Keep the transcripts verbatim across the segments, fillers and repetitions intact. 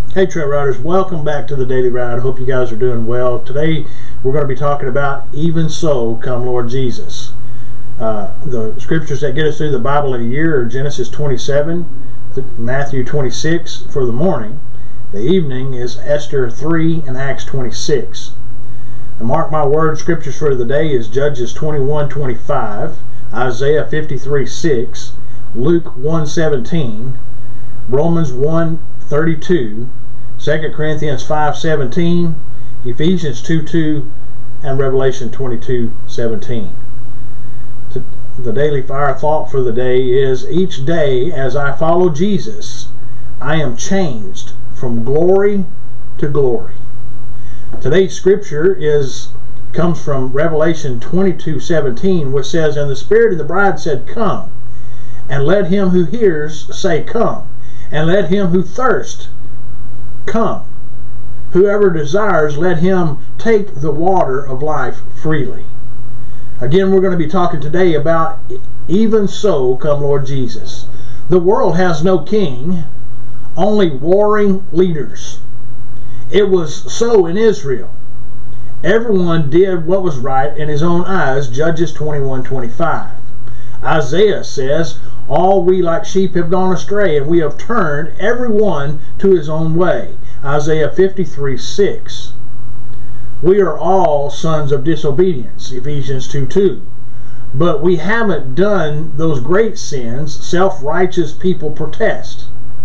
Hey Trail Riders, welcome back to the Daily Ride. I hope you guys are doing well. Today we're going to be talking about Even So Come Lord Jesus. Uh, the scriptures that get us through the Bible in a year are Genesis twenty-seven, Matthew twenty-six for the morning. The evening is Esther three and Acts twenty-six. And mark my word, scriptures for the day is Judges twenty-one twenty-five, Isaiah fifty-three six, Luke one seventeen, Romans one thirty-two, Second Corinthians five seventeen, Ephesians two two, and Revelation twenty-two seventeen. The daily fire thought for the day is, each day as I follow Jesus, I am changed from glory to glory. Today's scripture is comes from Revelation twenty-two seventeen, which says, And the Spirit of the bride said, Come, and let him who hears say, Come, and let him who thirsts come. Whoever desires, let him take the water of life freely. Again, we're going to be talking today about Even So Come Lord Jesus. The world has no king, only warring leaders. It was so in Israel. Everyone did what was right in his own eyes, Judges twenty-one twenty-five. Isaiah says, All we like sheep have gone astray, and we have turned every one to his own way. Isaiah fifty-three six. We are all sons of disobedience, Ephesians two two. But we haven't done those great sins self-righteous people protest.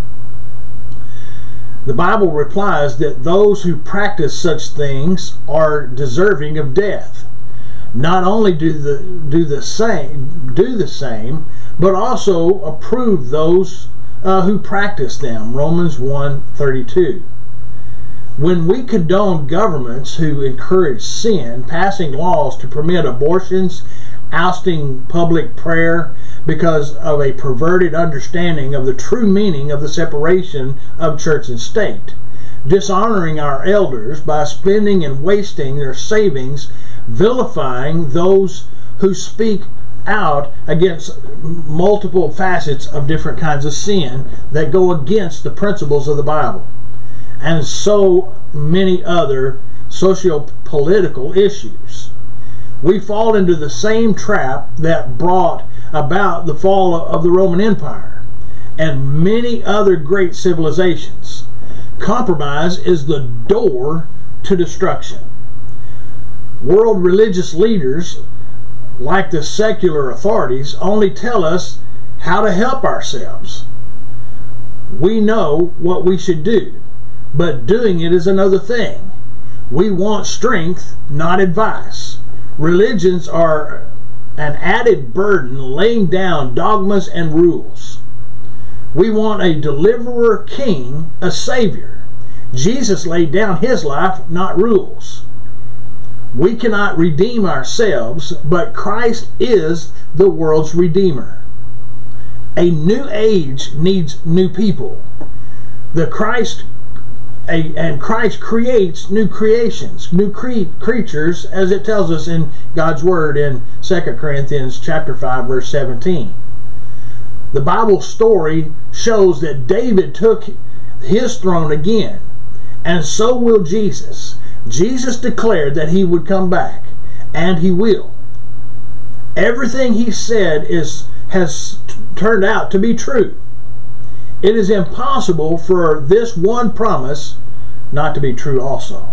The Bible replies that those who practice such things are deserving of death. Not only do the do the same do the same, but also approve those uh, who practice them. Romans one thirty-two. When we condone governments who encourage sin, passing laws to permit abortions, ousting public prayer because of a perverted understanding of the true meaning of the separation of church and state, dishonoring our elders by spending and wasting their savings, vilifying those who speak out against multiple facets of different kinds of sin that go against the principles of the Bible, and so many other socio-political issues. We fall into the same trap that brought about the fall of the Roman Empire and many other great civilizations. Compromise is the door to destruction. World religious leaders, like the secular authorities, only tell us how to help ourselves. We know what we should do, but doing it is another thing. We want strength, not advice. Religions are an added burden, laying down dogmas and rules. We want a deliverer king, a savior. Jesus laid down his life, not rules. We cannot redeem ourselves, but Christ is the world's redeemer. A new age needs new people. The Christ A, and Christ creates new creations, new cre creatures, as it tells us in God's Word in Second Corinthians chapter five, verse seventeen. The Bible story shows that David took his throne again, and so will Jesus. Jesus declared that he would come back, and he will. Everything he said is has turned out to be true. It is impossible for this one promise not to be true also.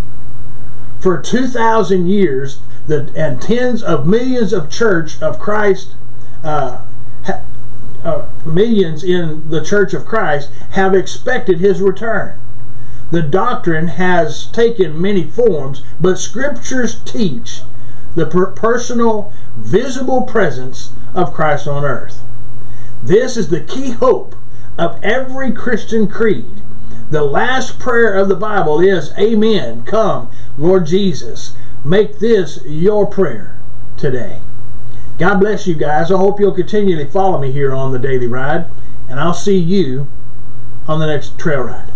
For two thousand years, the, and tens of millions of Church of Christ, uh, ha, uh, millions in the Church of Christ have expected his return. The doctrine has taken many forms, but scriptures teach the per personal, visible presence of Christ on earth. This is the key hope of every Christian creed. The last prayer of the Bible is, Amen, come, Lord Jesus. Make this your prayer today. God bless you guys. I hope you'll continually follow me here on the Daily Ride, and I'll see you on the next trail ride.